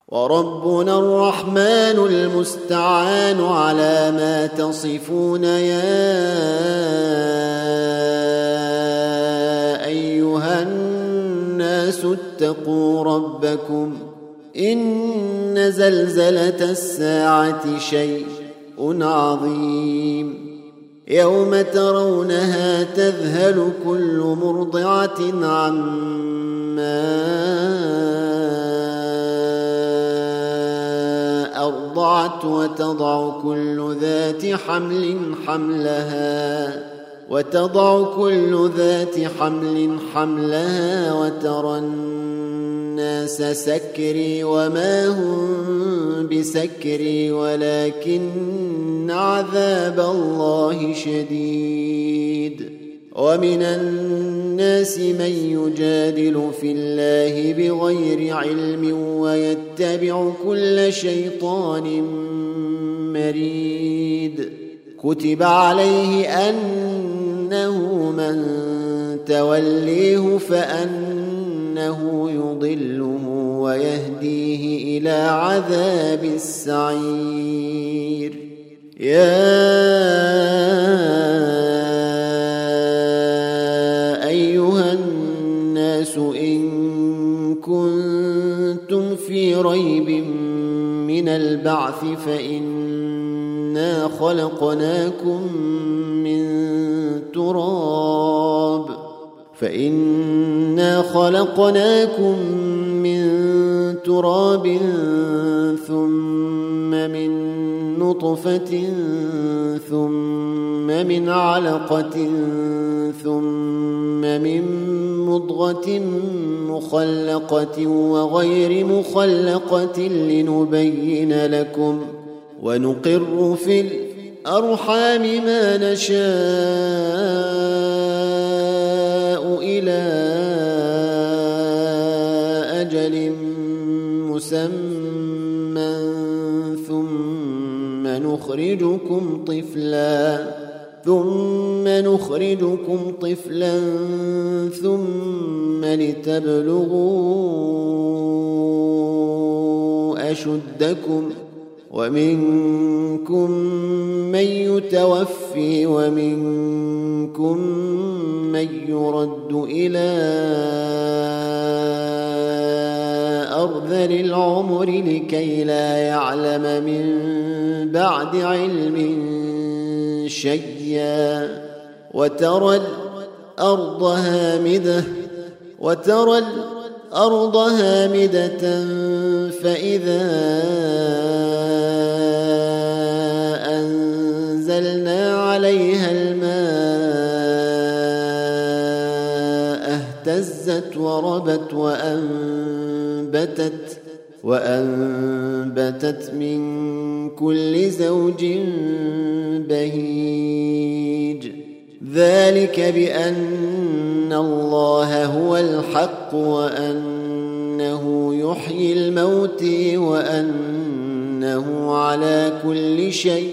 وربنا الرحمن المستعان على ما تصفون يا أيها الناس اتقوا ربكم إن زلزلة الساعة شيء عظيم يوم ترونها تذهل كل مرضعة عما أرضعت وتضع كل ذات حمل حملها وترى الناس سكري وما هم بسكري ولكن عذاب الله شديد ومن الناس من يجادل في الله بغير علم ويتبع كل شيطان مريد كتب عليه أنه من توليه فأنه يضله ويهديه إلى عذاب السعير يا أيها الناس إن كنتم في ريب من البعث فإنا خلقناكم من تراب ثم من نطفة ثم من علقة ثم من مضغة مخلقة وغير مخلقة لنبين لكم ونقر في الأرحام ما نشاء إلى أجل مسمى ثم نخرجكم طفلا ثم لتبلغوا أشدكم ومنكم من يتوفي ومنكم من يرد إلى أرذل العمر لكي لا يعلم من بعد علم شيئا وترى الأرض هامدة فإذا أنزلنا عليها الماء اهتزت وربت وأنبتت من كل زوج بهيج ذلك بأن الله هو الحق وأنه يحيي الموت وأنه على كل شيء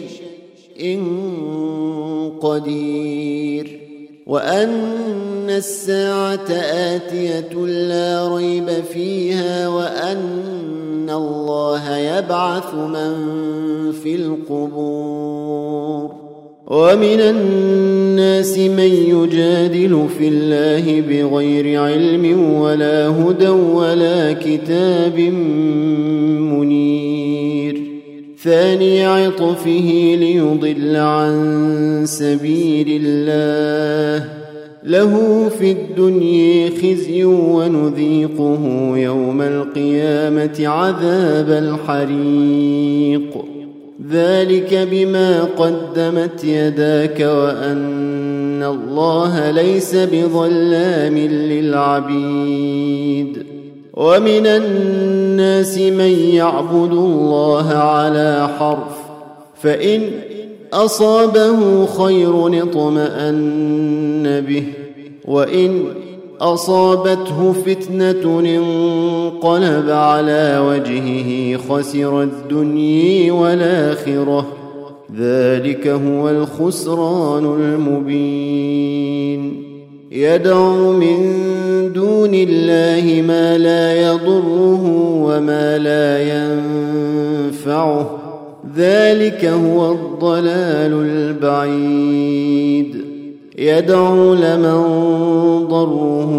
قدير وأن الساعة آتية لا ريب فيها وأن الله يبعث من في القبور ومن الناس من يجادل في الله بغير علم ولا هدى ولا كتاب منير ثاني عطفه ليضل عن سبيل الله له في الدنيا خزي ونذيقه يوم القيامة عذاب الحريق ذلك بما قدمت يداك وأن الله ليس بظلام للعبيد ومن الناس من يعبد الله على حرف فإن أصابه خير اطمأن به وإن أصابته فتنة انقلب على وجهه خسر الدنيا والآخرة ذلك هو الخسران المبين يدعو من دون الله ما لا يضره وما لا ينفعه ذلك هو الضلال البعيد يدعو لمن ضره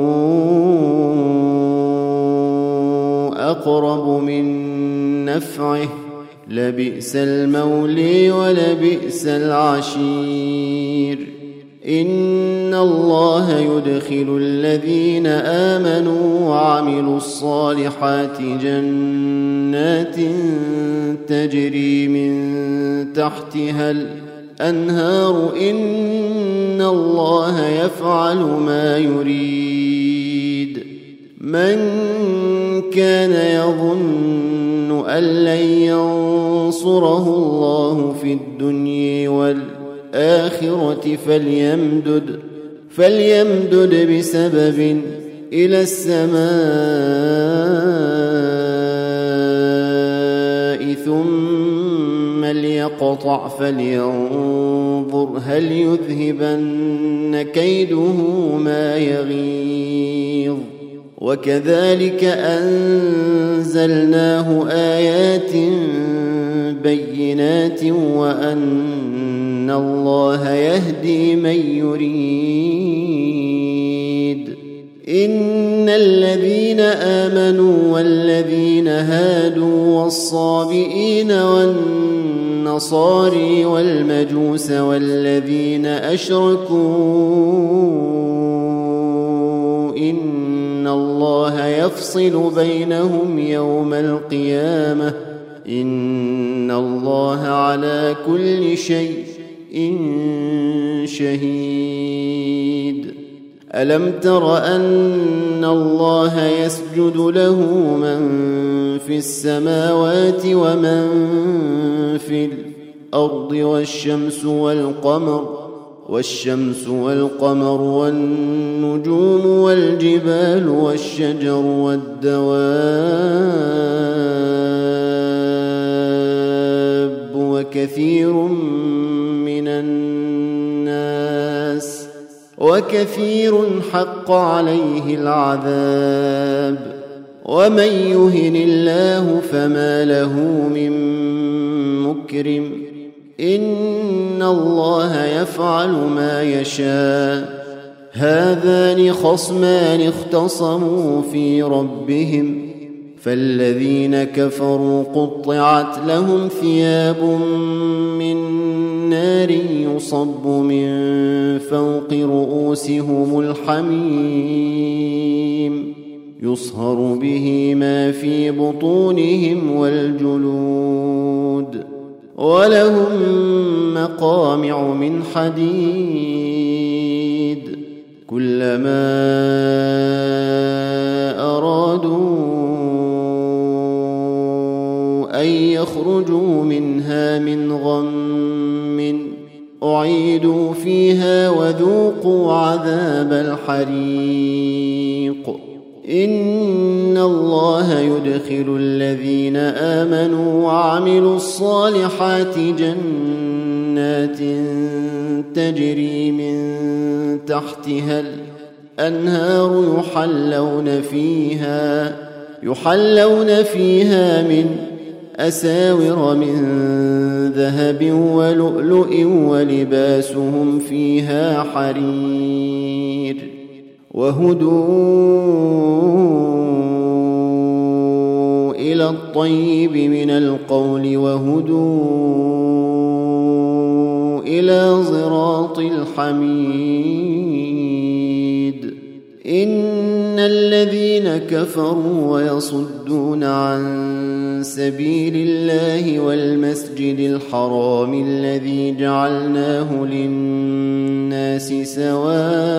أقرب من نفعه لبئس المولي ولبئس العشير إن الله يدخل الذين آمنوا وعملوا الصالحات جنات تجري من تحتها الأنهار إن الله يفعل ما يريد من كان يظن أن لن ينصره الله في الدنيا والآخرة فليمدد بسبب إلى السماء ثم ليقطع فلينظر هل يذهبن كيده ما يغيظ وكذلك أنزلناه آيات بينات وأن الله يهدي من يريد إن الذين آمنوا والذين هادوا والصابئين والنصاري والمجوس والذين أشركوا إن الله يفصل بينهم يوم القيامة إن الله على كل شيء شهيد ألم تر أن الله يسجد له من في السماوات ومن في الأرض والشمس والقمر والنجوم والجبال والشجر والدواب وكثير حق عليه العذاب ومن يهن الله فما له من مكرم إن الله يفعل ما يشاء هذان خصمان اختصموا في ربهم فالذين كفروا قطعت لهم ثياب من نار يصب من فوق رؤوسهم الحميم يصهر به ما في بطونهم والجلود ولهم مقامع من حديد كلما أرادوا أن يخرجوا منها من غم أعيدوا فيها وذوقوا عذاب الحريق إن الله يدخل الذين آمنوا وعملوا الصالحات جنات تجري من تحتها الأنهار يحلون فيها من أساور من ذهب ولؤلؤ ولباسهم فيها حرير وهدوا إلى الطيب من القول وهدوا إلى صراط الحميد إن الذين كفروا ويصدون عن سبيل الله والمسجد الحرام الذي جعلناه للناس سواء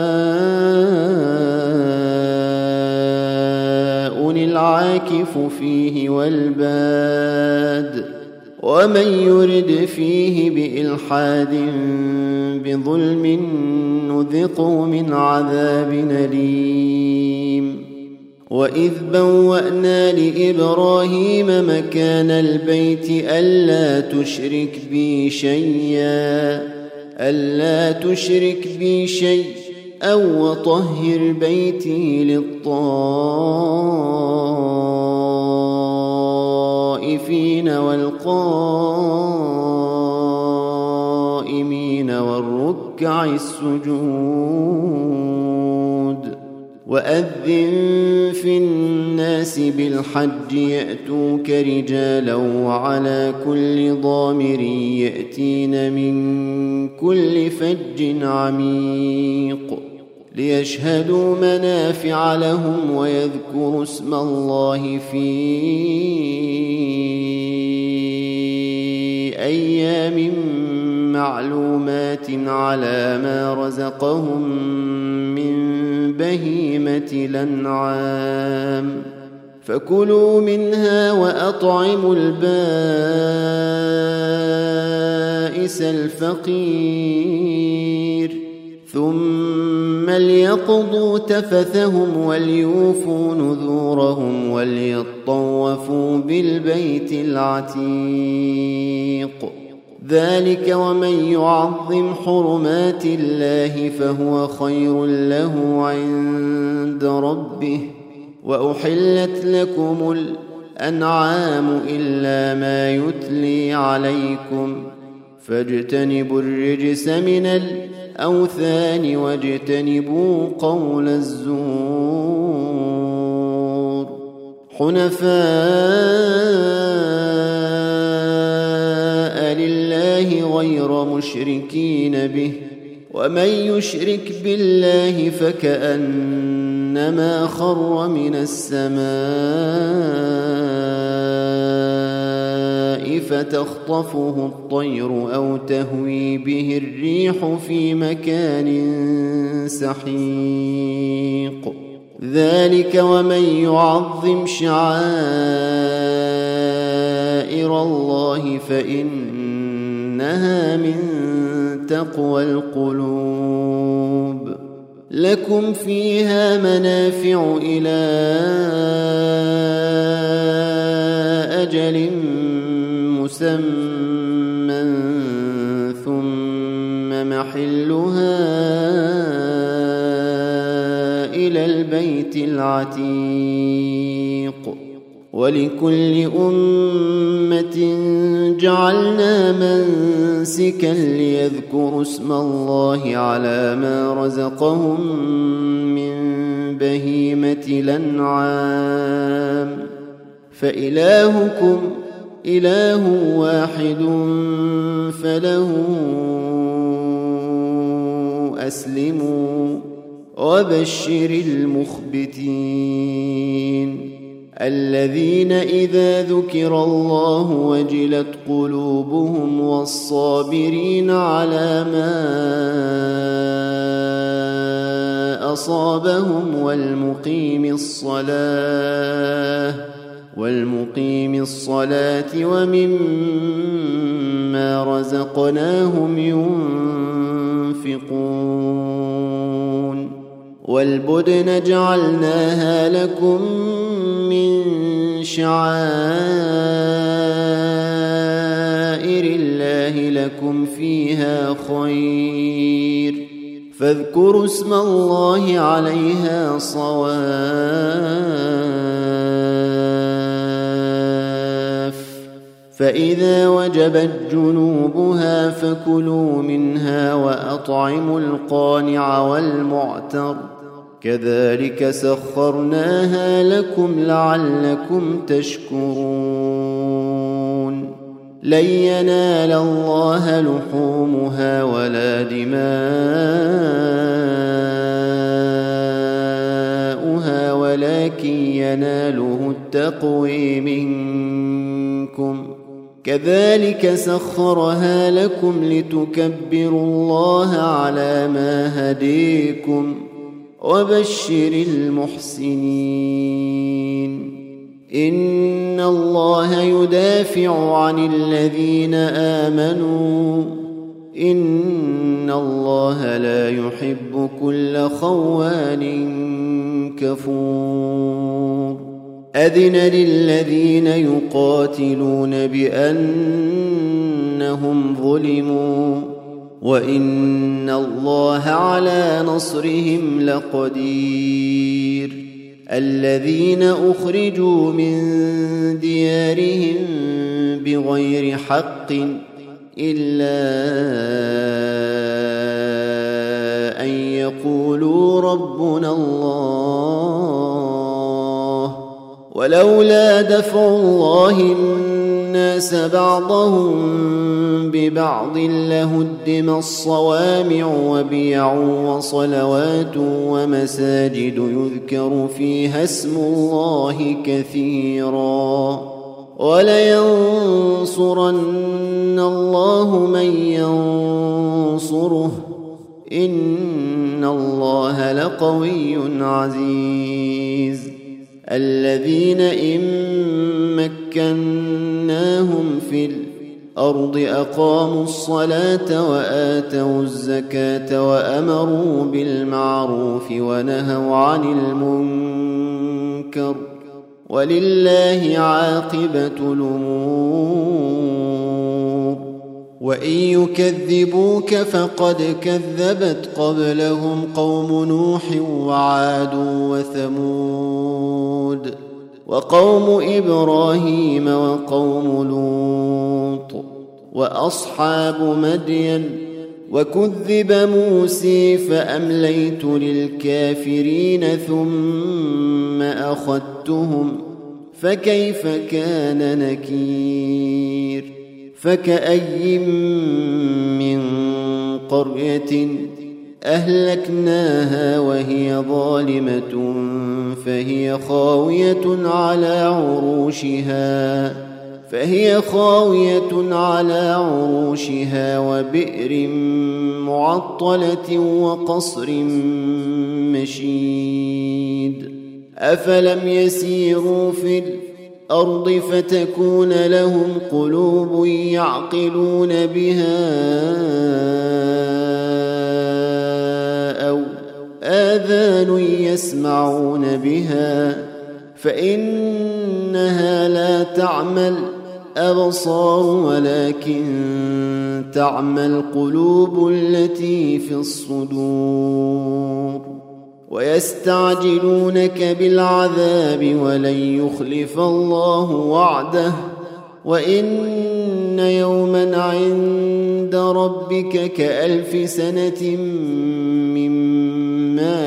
العاكف فيه والباد ومن يرد فيه بإلحاد بظلم نذقه من عذاب أليم وإذ بوأنا لإبراهيم مكان البيت ألا تشرك بي شيئا أو وطهر بيتي للطائفين والقائمين والركع السجود وأذن في الناس بالحج يأتوك رجالا وعلى كل ضامر يأتين من كل فج عميق ليشهدوا منافع لهم ويذكروا اسم الله في أيام معلومات على ما رزقهم من بهيمة الأنعام فكلوا منها وأطعموا البائس الفقير ثم ليقضوا تفثهم وليوفوا نذورهم وليطوفوا بالبيت العتيق ذلك ومن يعظم حرمات الله فهو خير له عند ربه وأحلت لكم الأنعام إلا ما يتلي عليكم فاجتنبوا الرجس من الأوثان واجتنبوا قول الزور حنفاء لله غير مشركين به ومن يشرك بالله فكأنما خر من السماء فتخطفه الطير أو تهوي به الريح في مكان سحيق ذلك ومن يعظم شعائر الله فإنها من تقوى القلوب لكم فيها منافع إلى أجل مسمى ثم محلها إلى البيت العتيق ولكل أمة جعلنا منسكا ليذكروا اسم الله على ما رزقهم من بهيمة الأنعام فإلهكم إله واحد فله أسلموا وبشر المخبتين الذين إذا ذكر الله وجلت قلوبهم والصابرين على ما أصابهم والمقيم الصلاة ومما رزقناهم ينفقون والبدن جعلناها لكم من شعائر الله لكم فيها خير فاذكروا اسم الله عليها صواف فإذا وجبت جنوبها فكلوا منها وأطعموا القانع والمعتر كذلك سخرناها لكم لعلكم تشكرون لن ينال الله لحومها ولا دماؤها ولكن يناله التقوى منكم كذلك سخرها لكم لتكبروا الله على ما هديكم وبشر المحسنين إن الله يدافع عن الذين آمنوا إن الله لا يحب كل خوان كفور أذن للذين يقاتلون بأنهم ظلموا وإن الله على نصرهم لقدير الذين أخرجوا من ديارهم بغير حق إلا أن يقولوا ربنا الله ولولا دفع الله الناس بعضهم ببعض لهدم الصوامع وبيع وصلوات ومساجد يذكر فيها اسم الله كثيرا ولينصرن الله من ينصره إن الله لقوي عزيز الذين إن مكناهم في الأرض أقاموا الصلاة وآتوا الزكاة وأمروا بالمعروف ونهوا عن المنكر ولله عاقبة الأمور وإن يكذبوك فقد كذبت قبلهم قوم نوح وعاد وثمود وقوم إبراهيم وقوم لوط وأصحاب مدين وكذب موسى فأمليت للكافرين ثم أخذتهم فكيف كان نكير فكأي من قرية أهلكناها وهي ظالمة فهي خاوية على عروشها وبئر معطلة وقصر مشيد أفلم يسيروا في الأرض فتكون لهم قلوب يعقلون بها أو آذان يسمعون بها فإنها لا تعمى الأبصار ولكن تعمى القلوب التي في الصدور ويستعجلونك بالعذاب ولن يخلف الله وعده وإن يوما عند ربك كألف سنة مما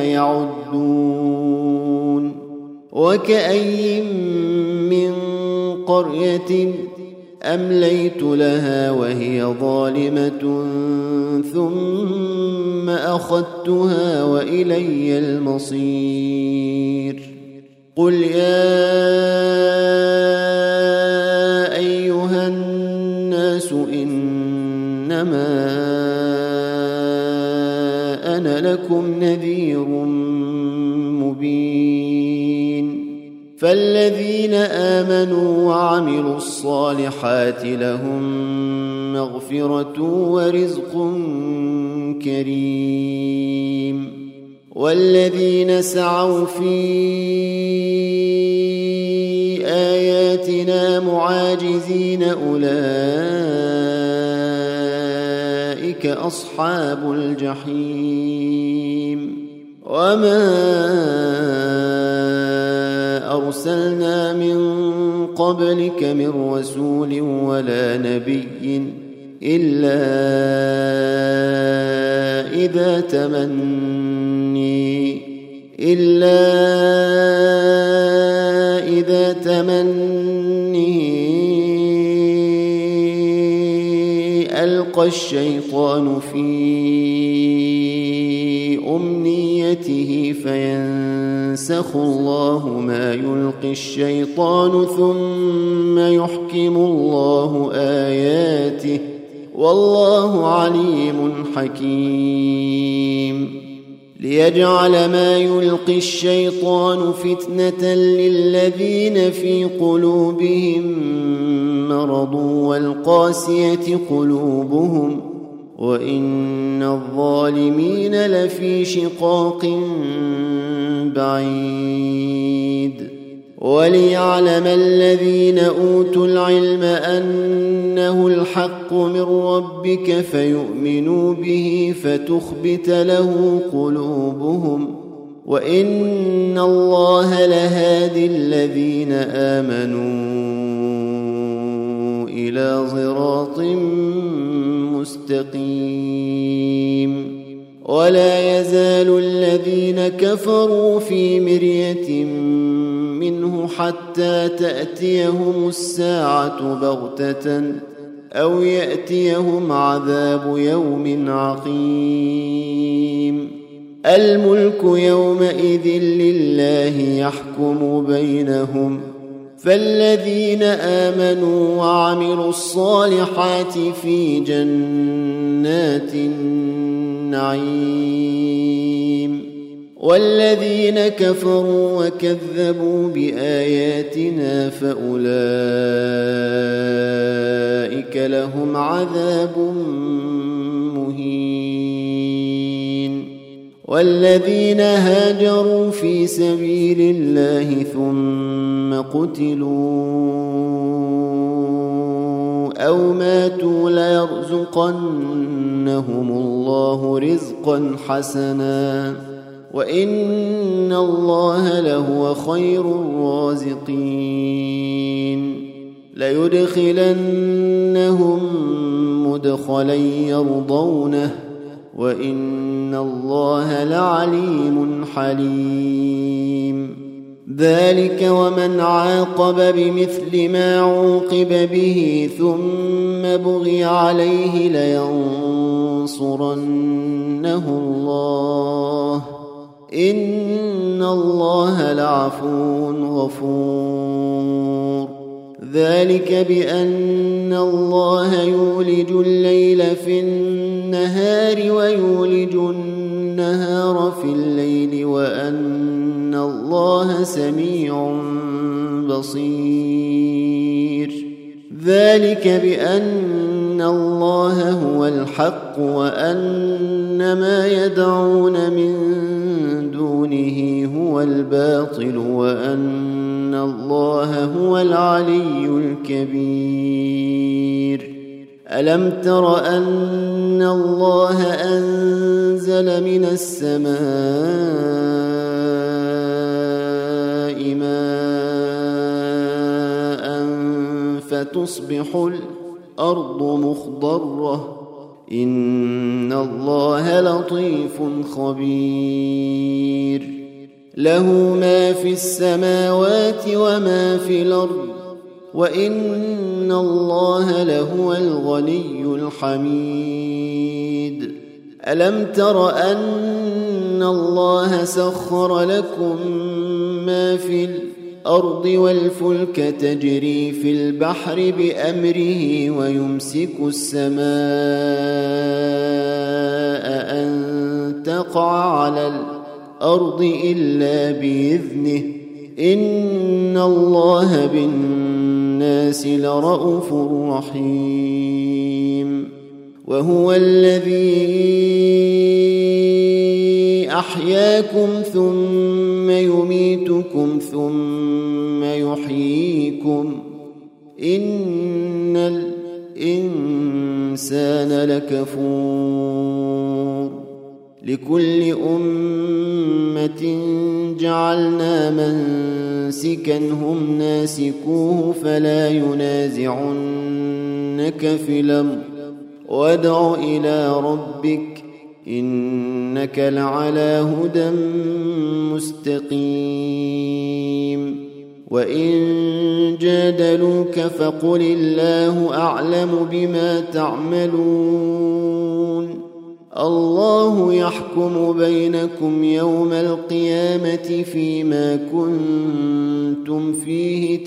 يعدون وكأي من قرية أمليت لها وهي ظالمة ثم أخذتها وإلي المصير قل يا أيها الناس إنما أنا لكم نذير مبين فالذين آمنوا وعملوا الصالحات لهم مغفرة ورزق كريم والذين سعوا في آياتنا معاجزين أولئك أصحاب الجحيم وما أرسلنا من قبلك من رسول ولا نبي إلا إذا تمني ألقى الشيطان في أمنيته فينسخ الله ما يلقي الشيطان ثم يحكم الله آياته والله عليم حكيم ليجعل ما يلقي الشيطان فتنة للذين في قلوبهم مرض والقاسية قلوبهم وإن الظالمين لفي شقاق بعيد وليعلم الذين أوتوا العلم أنه الحق من ربك فيؤمنوا به فتخبت له قلوبهم وإن الله لهادي الذين آمنوا إلى صراط مستقيم. ولا يزال الذين كفروا في مرية منه حتى تأتيهم الساعة بغتة أو يأتيهم عذاب يوم عقيم. الملك يومئذ لله يحكم بينهم فالذين آمنوا وعملوا الصالحات في جنات النعيم والذين كفروا وكذبوا بآياتنا فأولئك لهم عذاب مهين. والذين هاجروا في سبيل الله ثم قتلوا أو ماتوا ليرزقنهم الله رزقا حسنا وإن الله لهو خير الرازقين. ليدخلنهم مدخلا يرضونه وإن الله لعليم حليم. ذلك ومن عاقب بمثل ما عوقب به ثم بغي عليه لينصرنه الله إن الله لعفو غفور. ذلك بأن الله يولج الليل في النهار ويولج النهار في الليل وأن الله سميع بصير. ذلك بأن الله هو الحق وأن ما يدعون من دونه هو الباطل وأن الله هو العلي الكبير. ألم تر أن الله أنزل من السماء ماء فتصبح الأرض مخضرة إن الله لطيف خبير. له ما في السماوات وما في الأرض وإن الله لهو الغني الحميد. ألم تر أن الله سخر لكم ما في الأرض والفلك تجري في البحر بأمره ويمسك السماء أن تقع على الأرض إلا بإذنه إن الله بالناس لرءوف رحيم. وهو الذي أحياكم ثم يميتكم ثم يحييكم إن الإنسان لكفور. لكل أمة جعلنا منسكا هم ناسكوه فلا ينازعنك في الأمر وادع إلى ربك إنك لعلى هدى مستقيم. وإن جادلوك فقل الله أعلم بما تعملون الله يحكم بينكم يوم القيامة فيما كنتم فيه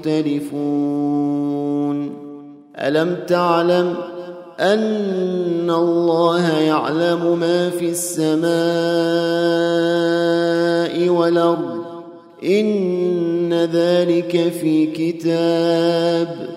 تختلفون. ألم تعلم أن الله يعلم ما في السماء والأرض إن ذلك في كتاب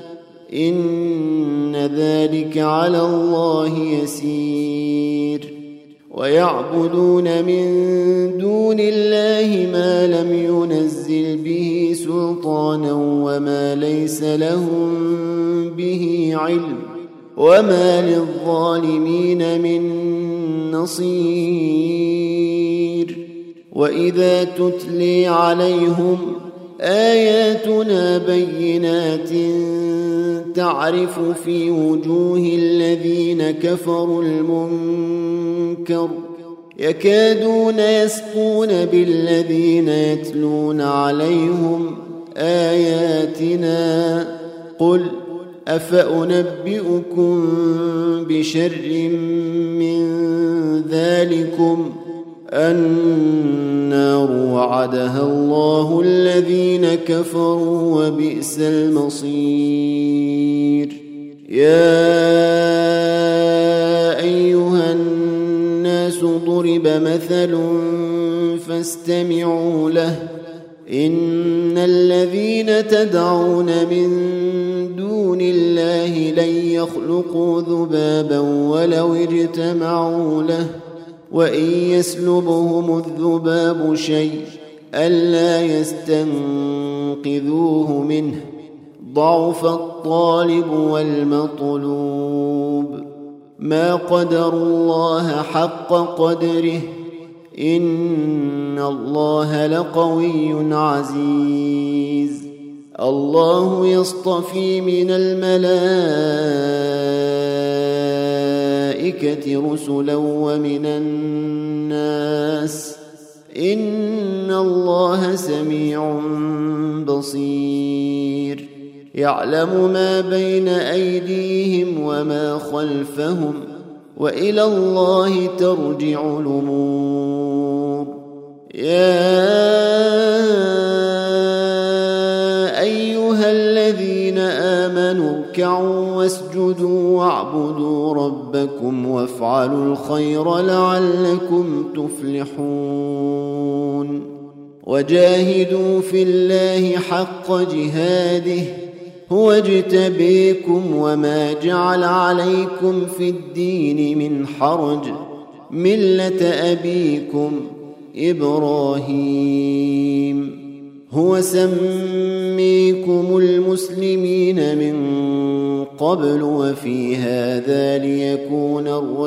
إن ذلك على الله يسير. ويعبدون من دون الله ما لم ينزل به سلطانا وما ليس لهم به علم وما للظالمين من نصير. وإذا تتلي عليهم آياتنا بينات تعرف في وجوه الذين كفروا المنكر يكادون يسقون بالذين يتلون عليهم آياتنا. قل أفأنبئكم بشر من ذلكم النار وعدها الله الذين كفروا وبئس المصير. يا أيها الناس ضرب مثل فاستمعوا له إن الذين تدعون من دون الله لن يخلقوا ذبابا ولو اجتمعوا له وإن يسلبهم الذباب شيء ألا يستنقذوه منه ضعف الطالب والمطلوب. ما قدروا الله حق قدره إن الله لقوي عزيز. الله يصطفي من الملائكة رسلا ومن الناس إن الله سميع بصير. يعلم ما بين أيديهم وما خلفهم وإلى الله ترجع الأمور. يا أيها الذين آمنوا اركعوا واسجدوا واعبدوا ربكم وافعلوا الخير لعلكم تفلحون. وجاهدوا في الله حق جهاده هو اجتبيكم وما جعل عليكم في الدين من حرج ملة أبيكم إبراهيم هو سميكم المسلمين من قبل وفي هذا ليكون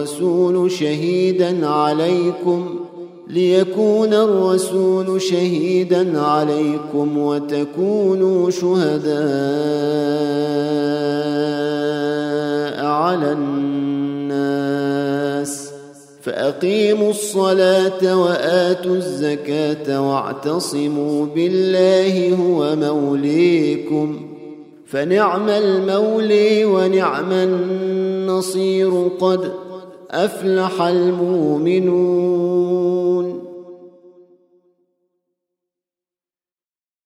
الرسول شهيدا عليكم وتكونوا شهداء على الناس. فأقيموا الصلاة وآتوا الزكاة واعتصموا بالله هو موليكم فنعم المولي ونعم النصير. قد أفلح المؤمنون.